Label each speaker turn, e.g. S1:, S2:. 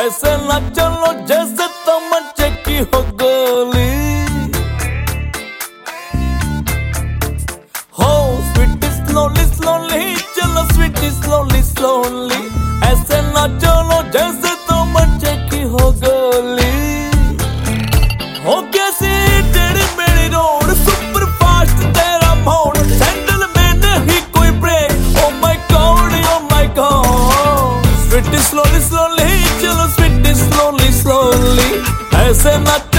S1: ऐसे ना चलो जैसे तमंचे की हो गोली। हो स्वीटी स्लोली स्लोली, चलो स्वीटी स्लोली स्लोली, ऐसे ना चलो जैसे तमंचे की हो गोली। हो कैसी टेढ़ी मेढ़ी रोड, सुपर फास्ट तेरा मोड़, सैंडल में नहीं कोई brake. Oh my God, oh my God. Sweetie slowly slowly, चलो स्वीटी स्लोली स्लोली, ऐसे ना